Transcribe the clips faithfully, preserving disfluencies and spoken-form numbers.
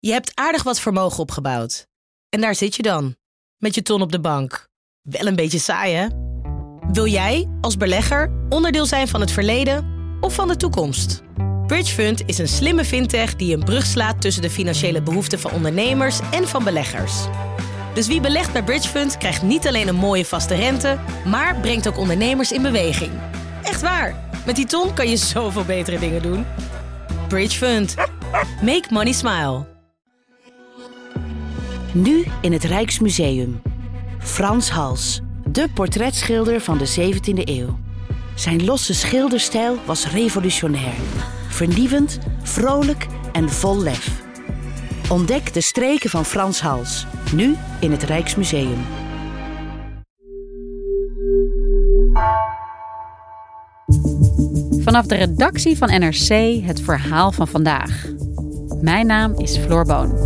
Je hebt aardig wat vermogen opgebouwd. En daar zit je dan, met je ton op de bank. Wel een beetje saai, hè? Wil jij, als belegger, onderdeel zijn van het verleden of van de toekomst? Bridgefund is een slimme fintech die een brug slaat tussen de financiële behoeften van ondernemers en van beleggers. Dus wie belegt bij Bridgefund krijgt niet alleen een mooie vaste rente, maar brengt ook ondernemers in beweging. Echt waar, met die ton kan je zoveel betere dingen doen. Bridgefund. Make money smile. Nu in het Rijksmuseum. Frans Hals, de portretschilder van de zeventiende eeuw. Zijn losse schilderstijl was revolutionair. Vernieuwend, vrolijk en vol lef. Ontdek de streken van Frans Hals. Nu in het Rijksmuseum. Vanaf de redactie van N R C het verhaal van vandaag. Mijn naam is Floor Boon.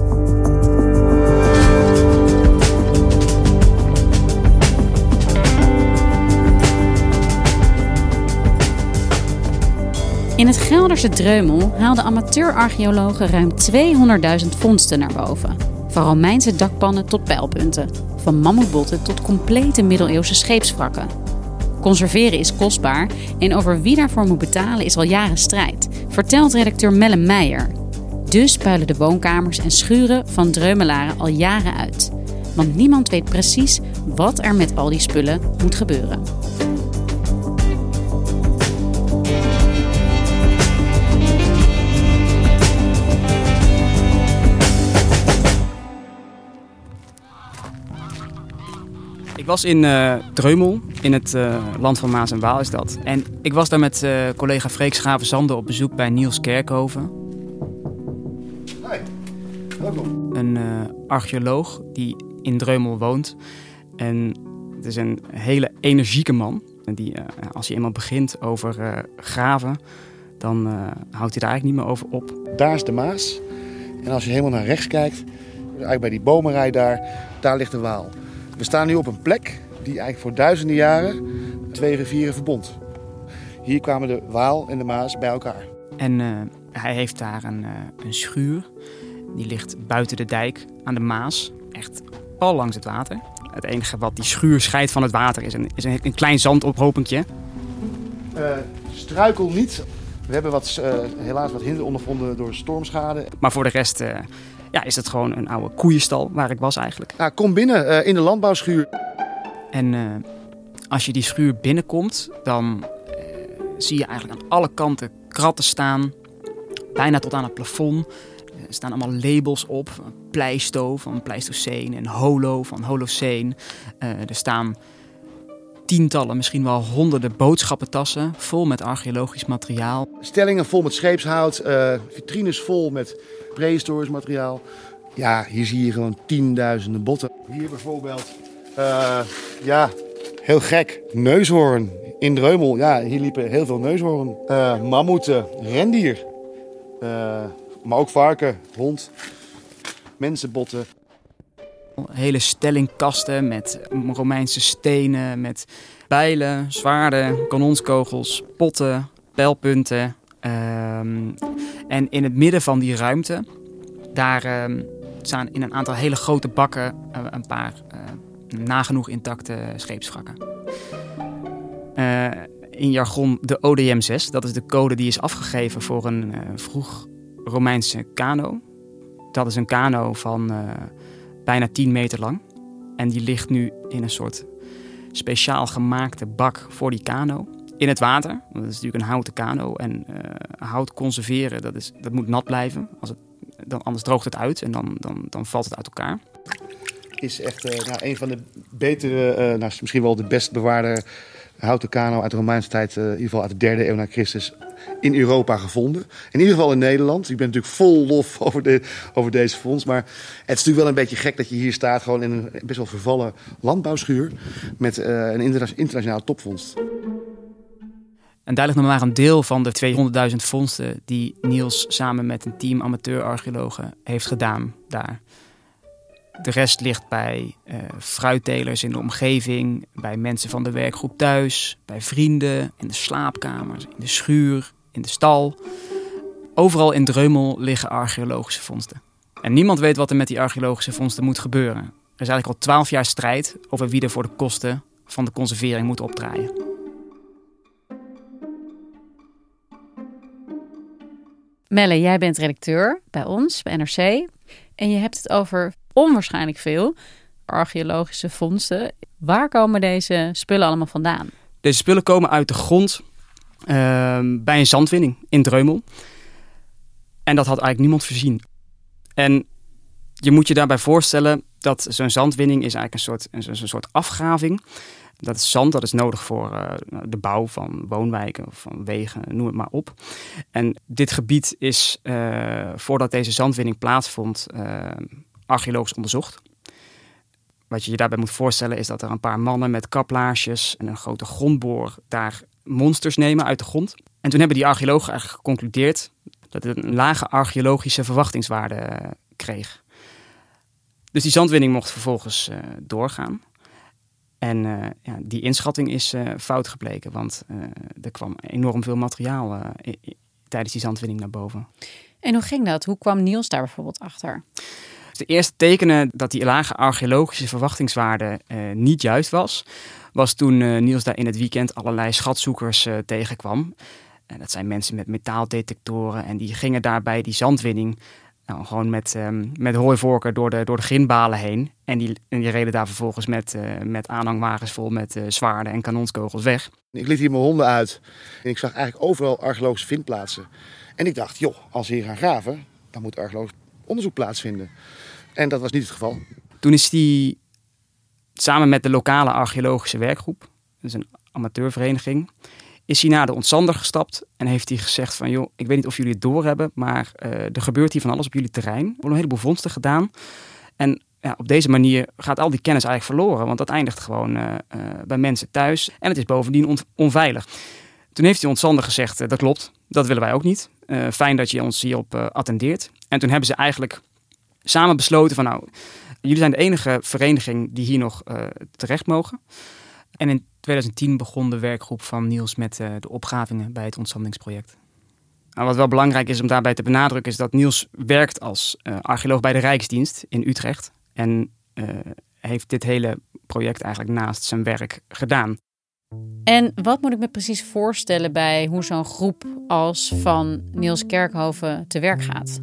In het Gelderse Dreumel haalden amateur-archeologen ruim tweehonderdduizend vondsten naar boven. Van Romeinse dakpannen tot pijlpunten. Van mammoetbotten tot complete middeleeuwse scheepswrakken. Conserveren is kostbaar en over wie daarvoor moet betalen is al jaren strijd, vertelt redacteur Melle Meijer. Dus puilen de woonkamers en schuren van Dreumelaren al jaren uit. Want niemand weet precies wat er met al die spullen moet gebeuren. Ik was in uh, Dreumel, in het uh, land van Maas en Waal is dat. En ik was daar met uh, collega Freek Schavenzande op bezoek bij Niels Kerkhoven. Hi, welkom. Een uh, archeoloog die in Dreumel woont. En het is een hele energieke man. En die, uh, als hij eenmaal begint over uh, graven, dan uh, houdt hij daar eigenlijk niet meer over op. Daar is de Maas. En als je helemaal naar rechts kijkt, eigenlijk bij die bomenrij daar, daar ligt de Waal. We staan nu op een plek die eigenlijk voor duizenden jaren twee rivieren verbond. Hier kwamen de Waal en de Maas bij elkaar. En uh, hij heeft daar een, uh, een schuur. Die ligt buiten de dijk aan de Maas. Echt pal langs het water. Het enige wat die schuur scheidt van het water is een, is een, een klein zandophopentje. Uh, struikel niet. We hebben wat, uh, helaas wat hinder ondervonden door stormschade. Maar voor de rest uh, ja, is het gewoon een oude koeienstal waar ik was eigenlijk. Nou, kom binnen uh, in de landbouwschuur. En uh, als je die schuur binnenkomt, dan uh, zie je eigenlijk aan alle kanten kratten staan. Bijna tot aan het plafond. Er staan allemaal labels op. Pleisto van Pleistoceen en Holo van Holoceen. Uh, er staan tientallen, misschien wel honderden boodschappentassen vol met archeologisch materiaal. Stellingen vol met scheepshout, uh, vitrines vol met prehistorisch materiaal. Ja, hier zie je gewoon tienduizenden botten. Hier bijvoorbeeld, uh, ja, heel gek, neushoorn in Dreumel. Ja, hier liepen heel veel neushoorn. Uh, mammoeten, rendier, uh, maar ook varken, hond, mensenbotten. Hele stelling kasten met Romeinse stenen, met bijlen, zwaarden, kanonskogels, potten, pijlpunten. Um, en in het midden van die ruimte, daar um, staan in een aantal hele grote bakken uh, een paar uh, nagenoeg intacte scheepswrakken. Uh, in jargon de O D M zes, dat is de code die is afgegeven voor een uh, vroeg Romeinse kano. Dat is een kano van uh, bijna tien meter lang. En die ligt nu in een soort speciaal gemaakte bak voor die kano. In het water, want dat is natuurlijk een houten kano. En uh, hout conserveren, dat, is, dat moet nat blijven. Als het, dan, anders droogt het uit en dan, dan, dan valt het uit elkaar. Is echt uh, nou, een van de betere, uh, nou, misschien wel de best bewaarde houten kano uit de Romeinse tijd. Uh, in ieder geval uit de derde eeuw na Christus in Europa gevonden. In ieder geval in Nederland. Ik ben natuurlijk vol lof over, de, over deze vondst. Maar het is natuurlijk wel een beetje gek dat je hier staat, gewoon in een best wel vervallen landbouwschuur met uh, een interna- internationale topvondst. En daar ligt nog maar een deel van de tweehonderdduizend vondsten die Niels samen met een team amateur-archeologen heeft gedaan daar. De rest ligt bij uh, fruittelers in de omgeving, bij mensen van de werkgroep thuis, bij vrienden, in de slaapkamers, in de schuur, in de stal. Overal in Dreumel liggen archeologische vondsten. En niemand weet wat er met die archeologische vondsten moet gebeuren. Er is eigenlijk al twaalf jaar strijd over wie er voor de kosten van de conservering moet opdraaien. Melle, jij bent redacteur bij ons, bij N R C. En je hebt het over onwaarschijnlijk veel archeologische vondsten. Waar komen deze spullen allemaal vandaan? Deze spullen komen uit de grond uh, bij een zandwinning in Dreumel. En dat had eigenlijk niemand voorzien. En je moet je daarbij voorstellen dat zo'n zandwinning is eigenlijk een soort, een, een soort afgraving. Dat is zand, dat is nodig voor uh, de bouw van woonwijken of van wegen, noem het maar op. En dit gebied is, uh, voordat deze zandwinning plaatsvond, uh, archeologisch onderzocht. Wat je je daarbij moet voorstellen is dat er een paar mannen met kaplaarsjes en een grote grondboor daar monsters nemen uit de grond. En toen hebben die archeologen eigenlijk geconcludeerd dat het een lage archeologische verwachtingswaarde uh, kreeg. Dus die zandwinning mocht vervolgens uh, doorgaan. En uh, ja, die inschatting is uh, fout gebleken, want uh, er kwam enorm veel materiaal uh, i- i- tijdens die zandwinning naar boven. En hoe ging dat? Hoe kwam Niels daar bijvoorbeeld achter? De eerste tekenen dat die lage archeologische verwachtingswaarde uh, niet juist was, was toen uh, Niels daar in het weekend allerlei schatzoekers uh, tegenkwam. En dat zijn mensen met metaaldetectoren en die gingen daarbij die zandwinning nou, gewoon met, um, met hooivorken door de, door de grindbalen heen. En die, en die reden daar vervolgens met, uh, met aanhangwagens vol met uh, zwaarden en kanonskogels weg. Ik liet hier mijn honden uit en ik zag eigenlijk overal archeologische vindplaatsen. En ik dacht, joh, als ze hier gaan graven, dan moet archeologisch onderzoek plaatsvinden. En dat was niet het geval. Toen is hij samen met de lokale archeologische werkgroep, dat is een amateurvereniging, is hij naar de ontzander gestapt en heeft hij gezegd van, joh, ik weet niet of jullie het doorhebben, maar uh, er gebeurt hier van alles op jullie terrein. Er worden een heleboel vondsten gedaan. En ja, op deze manier gaat al die kennis eigenlijk verloren, want dat eindigt gewoon uh, uh, bij mensen thuis. En het is bovendien on- onveilig. Toen heeft die ontzander gezegd, uh, dat klopt, dat willen wij ook niet. Uh, fijn dat je ons hierop uh, attendeert. En toen hebben ze eigenlijk samen besloten van, nou, jullie zijn de enige vereniging die hier nog uh, terecht mogen. En in twintig tien begon de werkgroep van Niels met uh, de opgravingen bij het ontzandingsproject. Nou, wat wel belangrijk is om daarbij te benadrukken is dat Niels werkt als uh, archeoloog bij de Rijksdienst in Utrecht. En uh, heeft dit hele project eigenlijk naast zijn werk gedaan. En wat moet ik me precies voorstellen bij hoe zo'n groep als van Niels Kerkhoven te werk gaat?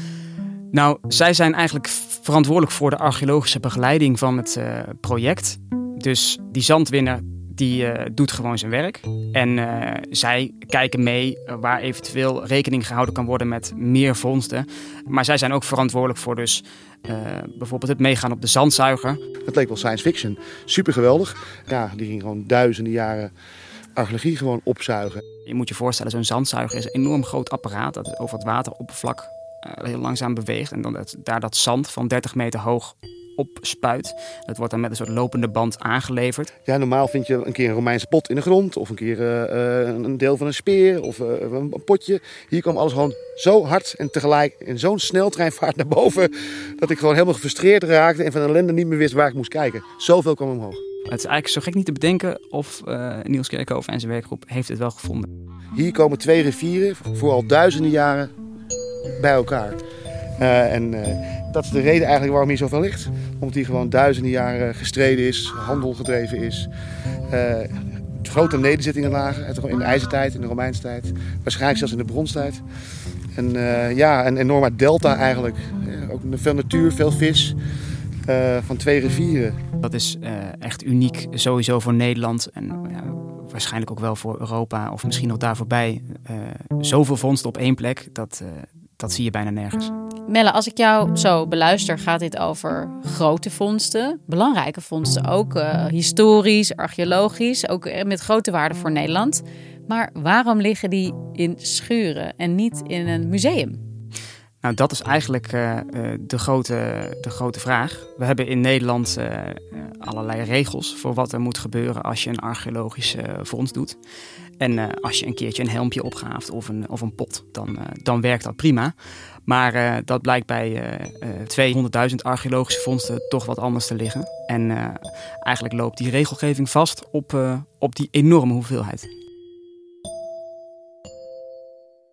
Nou, zij zijn eigenlijk verantwoordelijk voor de archeologische begeleiding van het uh, project. Dus die zandwinner die uh, doet gewoon zijn werk. En uh, zij kijken mee uh, waar eventueel rekening gehouden kan worden met meer vondsten. Maar zij zijn ook verantwoordelijk voor dus uh, bijvoorbeeld het meegaan op de zandzuiger. Dat leek wel science fiction. Super geweldig. Ja, die ging gewoon duizenden jaren archeologie gewoon opzuigen. Je moet je voorstellen, zo'n zandzuiger is een enorm groot apparaat dat over het wateroppervlak uh, heel langzaam beweegt. En dan dat, daar dat zand van dertig meter hoog op spuit. Dat wordt dan met een soort lopende band aangeleverd. Ja, normaal vind je een keer een Romeinse pot in de grond. Of een keer uh, een deel van een speer. Of uh, een potje. Hier kwam alles gewoon zo hard en tegelijk in zo'n sneltreinvaart naar boven. Dat ik gewoon helemaal gefrustreerd raakte. En van ellende niet meer wist waar ik moest kijken. Zoveel kwam omhoog. Het is eigenlijk zo gek niet te bedenken of uh, Niels Kerkhoven en zijn werkgroep heeft het wel gevonden. Hier komen twee rivieren voor al duizenden jaren bij elkaar. Uh, en uh, dat is de reden eigenlijk waarom hier zoveel ligt. Omdat hier gewoon duizenden jaren gestreden is, handel gedreven is. Uh, grote nederzittingen lagen in de IJzertijd, in de Romeinse tijd. Waarschijnlijk zelfs in de bronstijd. En uh, ja, een enorme delta eigenlijk. Uh, ook veel natuur, veel vis. Uh, van twee rivieren. Dat is uh, echt uniek sowieso voor Nederland. En ja, waarschijnlijk ook wel voor Europa of misschien nog daar voorbij. Uh, zoveel vondsten op één plek, dat, uh, dat zie je bijna nergens. Melle, als ik jou zo beluister, gaat dit over grote vondsten, belangrijke vondsten, ook uh, historisch, archeologisch, ook met grote waarde voor Nederland. Maar waarom liggen die in schuren en niet in een museum? Nou, dat is eigenlijk uh, de, grote, de grote vraag. We hebben in Nederland uh, allerlei regels voor wat er moet gebeuren als je een archeologische uh, vondst doet. En uh, als je een keertje een helmpje opgraaft of een, of een pot, dan, uh, dan werkt dat prima. Maar uh, dat blijkt bij uh, uh, tweehonderdduizend archeologische vondsten toch wat anders te liggen. En uh, eigenlijk loopt die regelgeving vast op, uh, op die enorme hoeveelheid.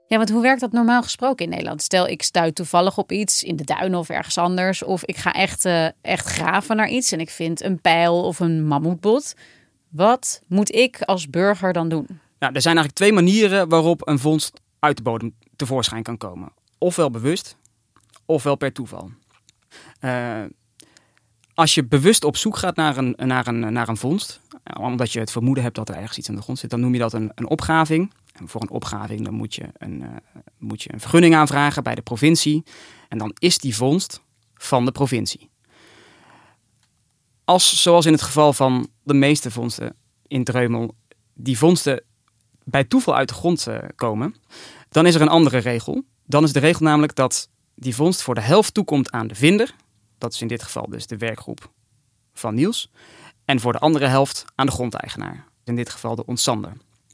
Ja, want hoe werkt dat normaal gesproken in Nederland? Stel, ik stuit toevallig op iets in de duinen of ergens anders. Of ik ga echt, uh, echt graven naar iets en ik vind een pijl of een mammoetbot. Wat moet ik als burger dan doen? Nou, er zijn eigenlijk twee manieren waarop een vondst uit de bodem tevoorschijn kan komen. Ofwel bewust, ofwel per toeval. Uh, als je bewust op zoek gaat naar een, naar, een, naar een vondst, omdat je het vermoeden hebt dat er ergens iets aan de grond zit, dan noem je dat een, een opgraving. En voor een opgraving dan moet je een, uh, moet je een vergunning aanvragen bij de provincie. En dan is die vondst van de provincie. Als, zoals in het geval van de meeste vondsten in Dreumel, die vondsten bij toeval uit de grond uh, komen, dan is er een andere regel. Dan is de regel namelijk dat die vondst voor de helft toekomt aan de vinder. Dat is in dit geval dus de werkgroep van Niels. En voor de andere helft aan de grondeigenaar. In dit geval de ontzander.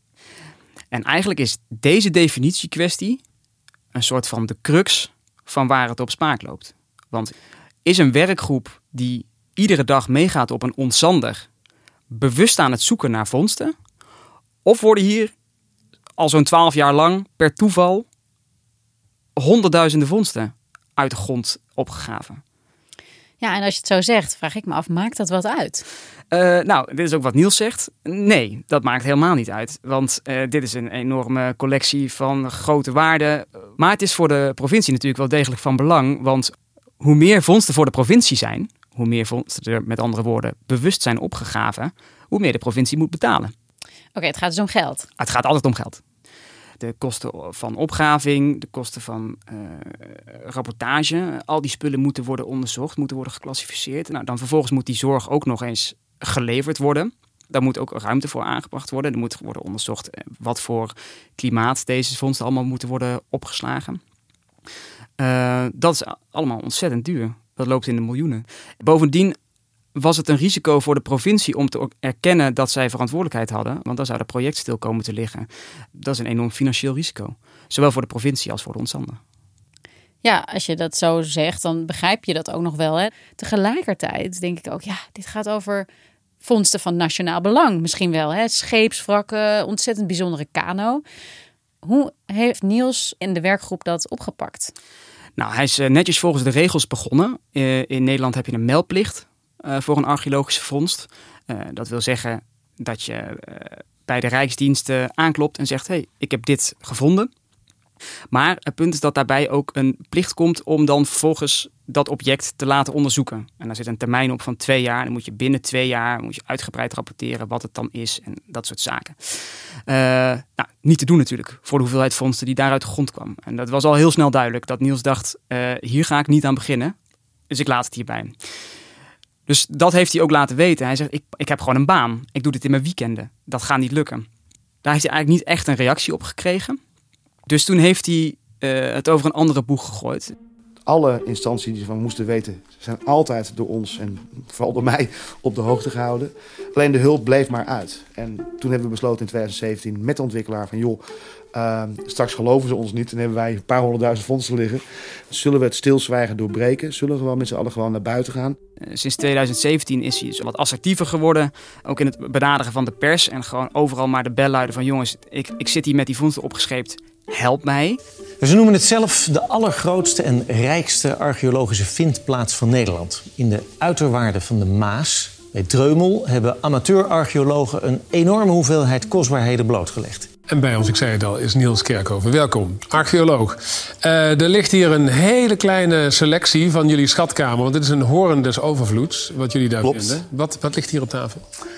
En eigenlijk is deze definitiekwestie een soort van de crux van waar het op spaak loopt. Want is een werkgroep die iedere dag meegaat op een ontzander bewust aan het zoeken naar vondsten? Of worden hier al zo'n twaalf jaar lang per toeval honderdduizenden vondsten uit de grond opgegraven? Ja, en als je het zo zegt, vraag ik me af, maakt dat wat uit? Uh, nou, dit is ook wat Niels zegt. Nee, dat maakt helemaal niet uit. Want uh, dit is een enorme collectie van grote waarden. Maar het is voor de provincie natuurlijk wel degelijk van belang. Want hoe meer vondsten voor de provincie zijn, hoe meer vondsten er met andere woorden bewust zijn opgegraven, hoe meer de provincie moet betalen. Oké, okay, het gaat dus om geld. Het gaat altijd om geld. De kosten van opgraving, de kosten van uh, rapportage. Al die spullen moeten worden onderzocht, moeten worden geclassificeerd. Nou, dan vervolgens moet die zorg ook nog eens geleverd worden. Daar moet ook ruimte voor aangebracht worden. Er moet worden onderzocht wat voor klimaat deze vondsten allemaal moeten worden opgeslagen. Uh, dat is allemaal ontzettend duur. Dat loopt in de miljoenen. Bovendien was het een risico voor de provincie om te erkennen dat zij verantwoordelijkheid hadden. Want dan zou het project stil komen te liggen. Dat is een enorm financieel risico. Zowel voor de provincie als voor de ontzander. Ja, als je dat zo zegt, dan begrijp je dat ook nog wel. Hè? Tegelijkertijd denk ik ook, ja, dit gaat over vondsten van nationaal belang. Misschien wel, hè? Scheepswrakken, ontzettend bijzondere kano. Hoe heeft Niels in de werkgroep dat opgepakt? Nou, hij is netjes volgens de regels begonnen. Uh, in Nederland heb je een meldplicht uh, voor een archeologische vondst. Uh, dat wil zeggen dat je uh, bij de Rijksdiensten aanklopt en zegt, hey, ik heb dit gevonden. Maar het punt is dat daarbij ook een plicht komt om dan vervolgens dat object te laten onderzoeken. En daar zit een termijn op van twee jaar. Dan moet je binnen twee jaar moet je uitgebreid rapporteren wat het dan is en dat soort zaken. Uh, nou, niet te doen natuurlijk voor de hoeveelheid vondsten die daar uit de grond kwam. En dat was al heel snel duidelijk dat Niels dacht, uh, hier ga ik niet aan beginnen. Dus ik laat het hierbij. Dus dat heeft hij ook laten weten. Hij zegt, ik, ik heb gewoon een baan. Ik doe dit in mijn weekenden. Dat gaat niet lukken. Daar heeft hij eigenlijk niet echt een reactie op gekregen. Dus toen heeft hij uh, het over een andere boeg gegooid. Alle instanties die van moesten weten, zijn altijd door ons en vooral door mij op de hoogte gehouden. Alleen de hulp bleef maar uit. En toen hebben we besloten in twintig zeventien met de ontwikkelaar van joh, uh, straks geloven ze ons niet en hebben wij een paar honderdduizend fondsen liggen. Zullen we het stilzwijgen doorbreken? Zullen we gewoon met z'n allen gewoon naar buiten gaan? Sinds twintig zeventien is hij dus wat assertiever geworden. Ook in het benaderen van de pers. En gewoon overal maar de bel luiden van jongens, ik, ik zit hier met die vondsten opgescheept. Help mij. Ze noemen het zelf de allergrootste en rijkste archeologische vindplaats van Nederland. In de uiterwaarden van de Maas, bij Dreumel, hebben amateur-archeologen een enorme hoeveelheid kostbaarheden blootgelegd. En bij ons, ik zei het al, is Niels Kerkhoven. Welkom, archeoloog. Uh, er ligt hier een hele kleine selectie van jullie schatkamer. Want dit is een hoorn des overvloeds, wat jullie daar Klopt. vinden. Wat, wat ligt hier op tafel?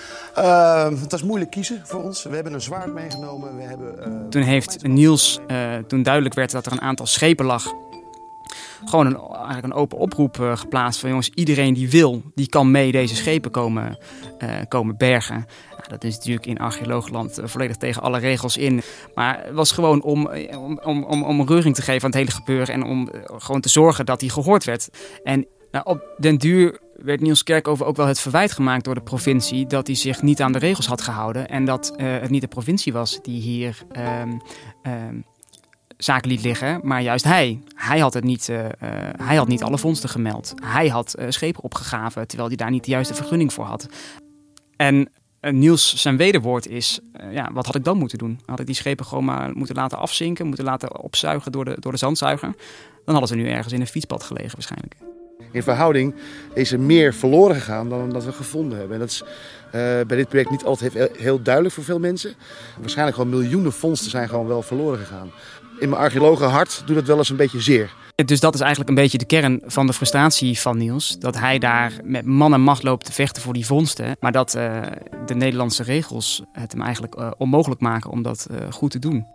Uh, het was moeilijk kiezen voor ons. We hebben een zwaard meegenomen. We hebben, uh... Toen heeft Niels, uh, toen duidelijk werd dat er een aantal schepen lag, gewoon een, eigenlijk een open oproep uh, geplaatst van jongens, iedereen die wil, die kan mee deze schepen komen, uh, komen bergen. Nou, dat is natuurlijk in archeoloogland uh, volledig tegen alle regels in. Maar het was gewoon om, om, om, om, om reuring te geven aan het hele gebeuren en om uh, gewoon te zorgen dat hij gehoord werd. En nou, op den duur werd Niels Kerkhoven ook wel het verwijt gemaakt door de provincie dat hij zich niet aan de regels had gehouden en dat uh, het niet de provincie was die hier um, um, zaken liet liggen, maar juist hij. Hij had, het niet, uh, uh, hij had niet alle vondsten gemeld. Hij had uh, schepen opgegraven, terwijl hij daar niet de juiste vergunning voor had. En Uh, Niels zijn wederwoord is, uh, ja, wat had ik dan moeten doen? Had ik die schepen gewoon maar moeten laten afzinken, moeten laten opzuigen door de, door de zandzuiger? Dan hadden ze nu ergens in een fietspad gelegen waarschijnlijk. In verhouding is er meer verloren gegaan dan dat we gevonden hebben. En dat is uh, bij dit project niet altijd heel, heel duidelijk voor veel mensen. Waarschijnlijk gewoon miljoenen vondsten zijn gewoon wel verloren gegaan. In mijn archeologenhart doet dat wel eens een beetje zeer. Dus dat is eigenlijk een beetje de kern van de frustratie van Niels. Dat hij daar met man en macht loopt te vechten voor die vondsten. Maar dat uh, de Nederlandse regels het hem eigenlijk uh, onmogelijk maken om dat uh, goed te doen.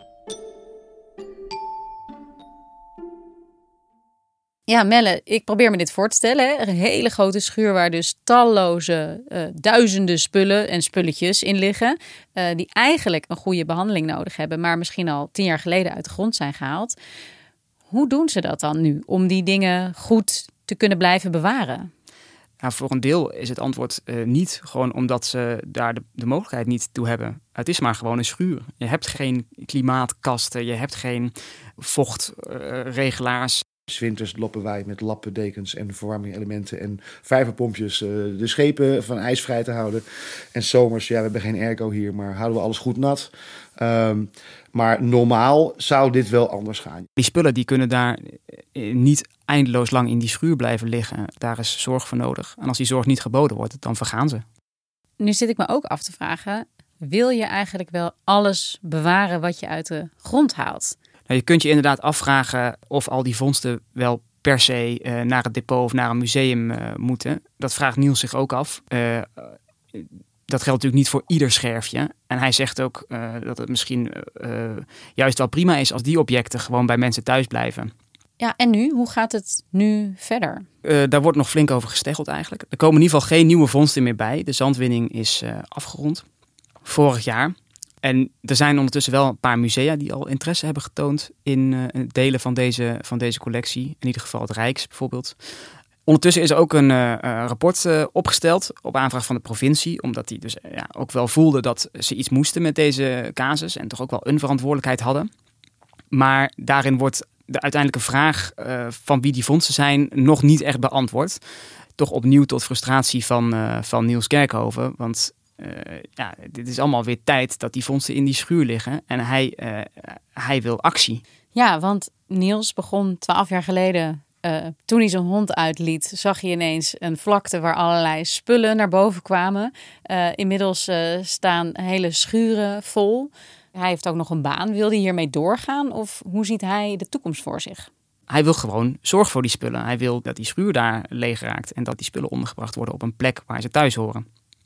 Ja, Melle, ik probeer me dit voor te stellen. Hè. Een hele grote schuur waar dus talloze uh, duizenden spullen en spulletjes in liggen. Uh, die eigenlijk een goede behandeling nodig hebben, maar misschien al tien jaar geleden uit de grond zijn gehaald. Hoe doen ze dat dan nu om die dingen goed te kunnen blijven bewaren? Nou, voor een deel is het antwoord uh, niet gewoon omdat ze daar de, de mogelijkheid niet toe hebben. Het is maar gewoon een schuur. Je hebt geen klimaatkasten, je hebt geen vochtregelaars. Uh, 'S Winters loppen wij met lappendekens en verwarmingelementen en vijverpompjes uh, de schepen van ijs vrij te houden. En 's zomers, ja, we hebben geen airco hier, maar houden we alles goed nat. Um, maar normaal zou dit wel anders gaan. Die spullen die kunnen daar niet eindeloos lang in die schuur blijven liggen. Daar is zorg voor nodig. En als die zorg niet geboden wordt, dan vergaan ze. Nu zit ik me ook af te vragen, wil je eigenlijk wel alles bewaren wat je uit de grond haalt? Nou, je kunt je inderdaad afvragen of al die vondsten wel per se uh, naar het depot of naar een museum uh, moeten. Dat vraagt Niels zich ook af. Uh, dat geldt natuurlijk niet voor ieder scherfje. En hij zegt ook uh, dat het misschien uh, juist wel prima is als die objecten gewoon bij mensen thuis blijven. Ja, en nu? Hoe gaat het nu verder? Uh, daar wordt nog flink over gesteggeld eigenlijk. Er komen in ieder geval geen nieuwe vondsten meer bij. De zandwinning is uh, afgerond vorig jaar. En er zijn ondertussen wel een paar musea die al interesse hebben getoond in uh, delen van deze, van deze collectie. In ieder geval het Rijks bijvoorbeeld. Ondertussen is er ook een uh, rapport uh, opgesteld op aanvraag van de provincie. Omdat die dus uh, ja, ook wel voelden dat ze iets moesten met deze casus. En toch ook wel een verantwoordelijkheid hadden. Maar daarin wordt de uiteindelijke vraag uh, van wie die vondsten zijn nog niet echt beantwoord. Toch opnieuw tot frustratie van, uh, van Niels Kerkhoven. Want Uh, ja, dit is allemaal weer tijd dat die vondsten in die schuur liggen. En hij, uh, hij wil actie. Ja, want Niels begon twaalf jaar geleden. Uh, toen hij zijn hond uitliet, zag je ineens een vlakte waar allerlei spullen naar boven kwamen. Uh, inmiddels uh, staan hele schuren vol. Hij heeft ook nog een baan. Wil hij hiermee doorgaan? Of hoe ziet hij de toekomst voor zich? Hij wil gewoon zorg voor die spullen. Hij wil dat die schuur daar leeg raakt. En dat die spullen ondergebracht worden op een plek waar ze thuis horen.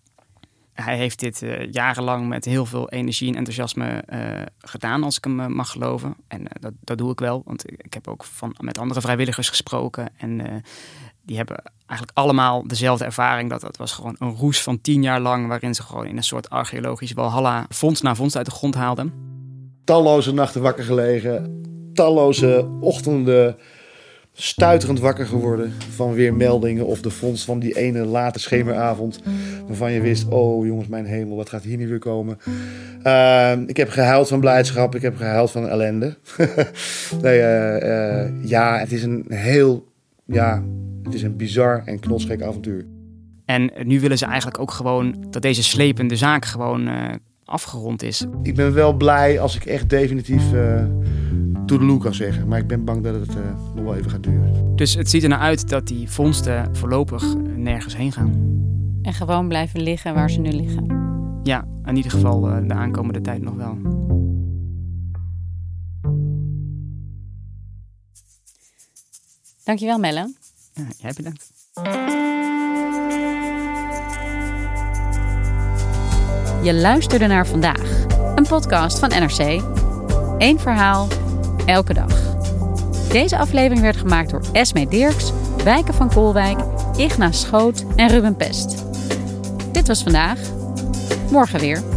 Hij heeft dit uh, jarenlang met heel veel energie en enthousiasme uh, gedaan, als ik hem uh, mag geloven. En uh, dat, dat doe ik wel, want ik heb ook van, met andere vrijwilligers gesproken. En uh, die hebben eigenlijk allemaal dezelfde ervaring. Dat dat was gewoon een roes van tien jaar lang, waarin ze gewoon in een soort archeologisch walhalla vondst na vondst uit de grond haalden. Talloze nachten wakker gelegen, talloze ochtenden stuiterend wakker geworden van weer meldingen of de vondst van die ene late schemeravond waarvan je wist, oh jongens, mijn hemel, wat gaat hier nu weer komen? Uh, ik heb gehuild van blijdschap, ik heb gehuild van ellende. nee, uh, uh, ja, het is een heel, ja, het is een bizar en knotsgek avontuur. En nu willen ze eigenlijk ook gewoon dat deze slepende zaak gewoon uh, afgerond is. Ik ben wel blij als ik echt definitief uh, toedeloe kan zeggen. Maar ik ben bang dat het uh, nog wel even gaat duren. Dus het ziet er nou uit dat die vondsten voorlopig nergens heen gaan. En gewoon blijven liggen waar ze nu liggen. Ja, in ieder geval uh, de aankomende tijd nog wel. Dankjewel, Melle. Ja, jij bedankt. Je luisterde naar Vandaag, een podcast van N R C. Eén verhaal, elke dag. Deze aflevering werd gemaakt door Esme Dirks, Wijken van Koolwijk, Igna Schoot en Ruben Pest. Dit was Vandaag. Morgen weer.